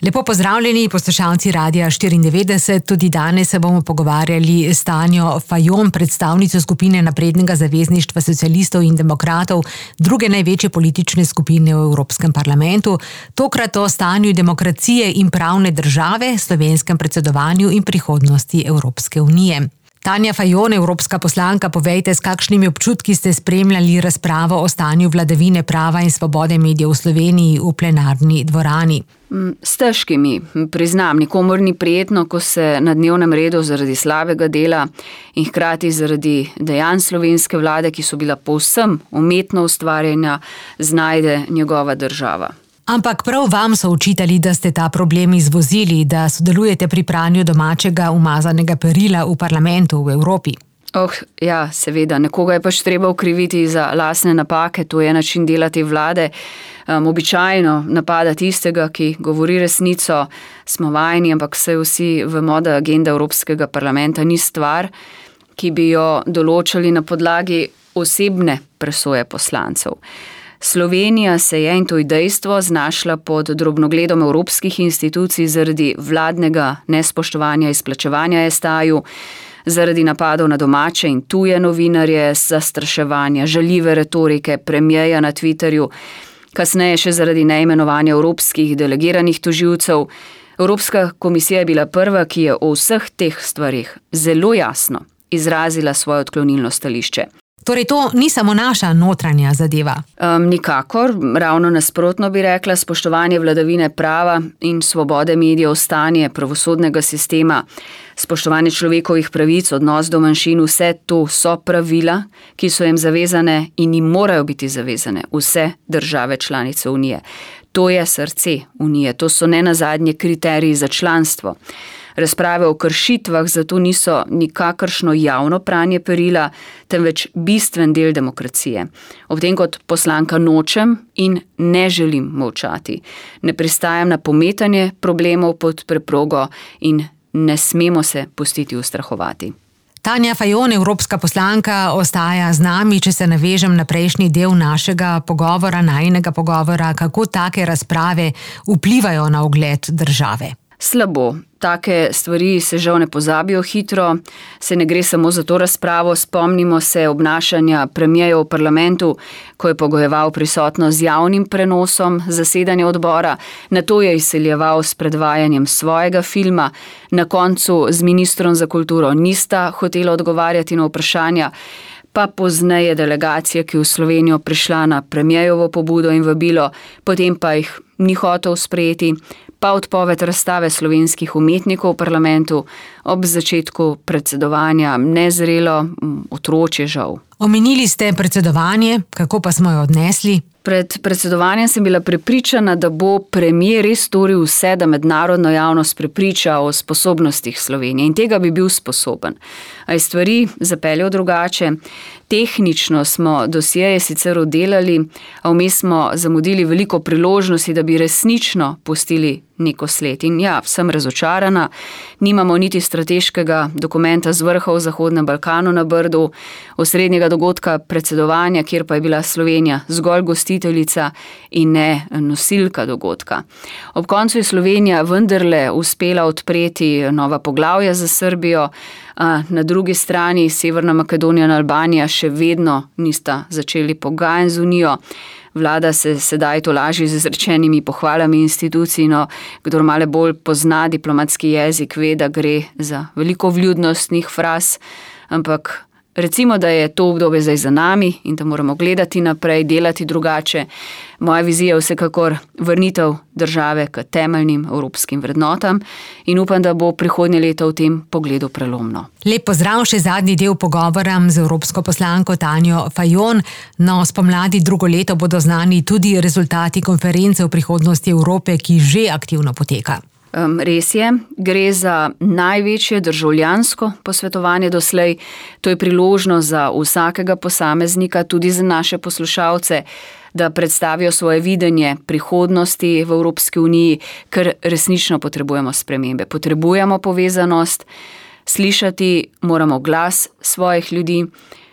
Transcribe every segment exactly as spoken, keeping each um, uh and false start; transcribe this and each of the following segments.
Lepo pozdravljeni poslušalci Radia štiriindevetdeset. Tudi danes se bomo pogovarjali s Tanjo Fajon, predstavnico skupine Naprednega zavezništva socialistov in demokratov, druge največje politične skupine v Evropskem parlamentu. Tokrat o stanju demokracije in pravne države, slovenskem predsedovanju in prihodnosti Evropske unije. Tanja Fajon, evropska poslanka, povejte, s kakšnimi občutki ste spremljali razpravo o stanju vladavine prava in svobode medijev v Sloveniji v plenarni dvorani? S težkimi, priznam, nikomur ni prijetno, ko se na dnevnem redu zaradi slabega dela in hkrati zaradi dejanj slovenske vlade, ki so bila povsem umetno ustvarjena, znajde njegova država. Ampak prav vam so očitali, da ste ta problem izvozili, da sodelujete pri pranju domačega umazanega perila v parlamentu v Evropi. Oh, ja, seveda, nekoga je pač treba okriviti za lastne napake, to je način dela te vlade. Um, običajno napada tistega, ki govori resnico, smo vajeni, ampak vse vsi vemo, da agenda Evropskega parlamenta ni stvar, ki bi jo določali na podlagi osebne presoje poslancev. Slovenija se je, in to je dejstvo, znašla pod drobnogledom evropskih institucij zaradi vladnega nespoštovanja izplačevanja es te a-ju, zaradi napadov na domače in tuje novinarje, zastraševanja, žaljive retorike premierja na Twitterju, kasneje še zaradi neimenovanja evropskih delegiranih tožilcev. Evropska komisija je bila prva, ki je o vseh teh stvarih zelo jasno izrazila svoje odklonilno stališče. Torej, to ni samo naša notranja zadeva. Um, nikakor, ravno nasprotno bi rekla, spoštovanje vladavine prava in svobode medijev, stanje pravosodnega sistema, spoštovanje človekovih pravic, odnos do manjšin, vse to so pravila, ki so jim zavezane in jim morajo biti zavezane vse države članice Unije. To je srce Unije, to so nenazadnje kriteriji za članstvo. Razprave o kršitvah zato niso nikakršno javno pranje perila, temveč bistven del demokracije. Ob tem kot poslanka nočem in ne želim molčati. Ne pristajam na pometanje problemov pod preprogo in ne smemo se pustiti ustrahovati. Tanja Fajon, evropska poslanka, ostaja z nami, če se navežem na prejšnji del našega pogovora, najinega pogovora, kako take razprave vplivajo na ugled države. Slabo. Take stvari se žal ne pozabijo hitro, se ne gre samo za to razpravo, spomnimo se obnašanja premierja v parlamentu, ko je pogojeval prisotnost z javnim prenosom zasedanja odbora, nato je izseljeval s predvajanjem svojega filma, na koncu z ministrom za kulturo nista hotela odgovarjati na vprašanja, pa pozneje delegacija, ki v Slovenijo prišla na premierjovo pobudo in vabilo, potem pa jih ni hotel sprejeti, pa odpoved razstave slovenskih umetnikov v parlamentu ob začetku predsedovanja, nezrelo, otročje žal. Omenili ste predsedovanje, kako pa smo jo odnesli? Pred predsedovanjem sem bila prepričana, da bo premier res storil vse, da mednarodno javnost prepriča o sposobnostih Slovenije in tega bi bil sposoben. A je stvari zapeljal drugače. Tehnično smo dosjeje sicer oddelali, a vmes smo zamudili veliko priložnosti, da bi resnično pustili neko sled. In ja, sem razočarana, nimamo niti strateškega dokumenta z vrha v Zahodnem Balkanu na Brdu, osrednjega dogodka predsedovanja, kjer pa je bila Slovenija zgolj gostiteljica in ne nosilka dogodka. Ob koncu je Slovenija vendarle uspela odpreti nova poglavja za Srbijo, a na drugi strani Severna Makedonija in Albanija še vedno nista začeli pogajanj z Unijo. Vlada se sedaj tolaži z izrečenimi pohvalami institucij, no, kdor malo bolj pozna diplomatski jezik, ve, da gre za veliko vljudnostnih fraz, ampak recimo, da je to obdobje zdaj za nami in da moramo gledati naprej, delati drugače. Moja vizija je vsekakor vrnitev države k temeljnim evropskim vrednotam in upam, da bo prihodnje leto v tem pogledu prelomno. Lep pozdrav, še zadnji del pogovora z evropsko poslanko Tanjo Fajon. No, spomladi drugo leto bodo znani tudi rezultati konference o prihodnosti Evrope, ki že aktivno poteka. Um, res je, gre za največje državljansko posvetovanje doslej. To je priložnost za vsakega posameznika, tudi za naše poslušalce, da predstavijo svoje videnje prihodnosti v Evropski uniji, ker resnično potrebujemo spremembe. Potrebujemo povezanost, slišati moramo glas svojih ljudi,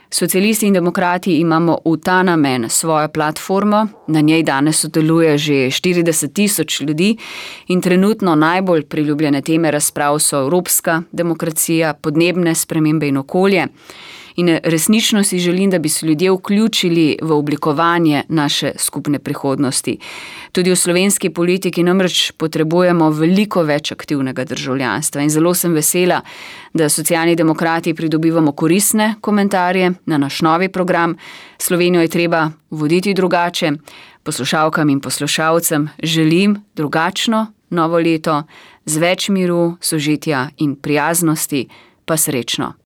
Socialisti in demokrati imamo v ta namen svojo platformo, na njej danes sodeluje že štirideset tisoč ljudi in trenutno najbolj priljubljene teme razprav so evropska demokracija, podnebne spremembe in okolje. In resnično si želim, da bi se ljudje vključili v oblikovanje naše skupne prihodnosti. Tudi v slovenski politiki namreč potrebujemo veliko več aktivnega državljanstva in zelo sem vesela, da Socialni demokrati pridobivamo koristne komentarje na naš novi program. Slovenijo je treba voditi drugače. Poslušalkam in poslušalcem želim drugačno novo leto z več miru, sožitja in prijaznosti, pa srečno.